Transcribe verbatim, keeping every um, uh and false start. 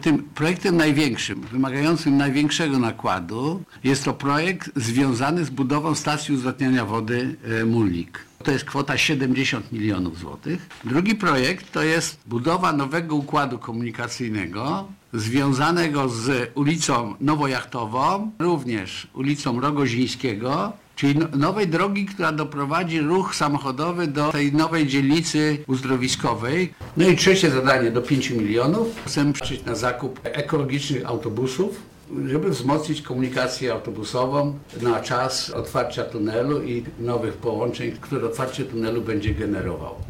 Tym projektem największym, wymagającym największego nakładu jest to projekt związany z budową stacji uzdatniania wody Mulnik. To jest kwota siedemdziesiąt milionów złotych. Drugi projekt to jest budowa nowego układu komunikacyjnego związanego z ulicą Nowojachtową, również ulicą Rogozińskiego, czyli nowej drogi, która doprowadzi ruch samochodowy do tej nowej dzielnicy uzdrowiskowej. No i trzecie zadanie do pięciu milionów. Chcemy patrzeć na zakup ekologicznych autobusów, żeby wzmocnić komunikację autobusową na czas otwarcia tunelu i nowych połączeń, które otwarcie tunelu będzie generowało.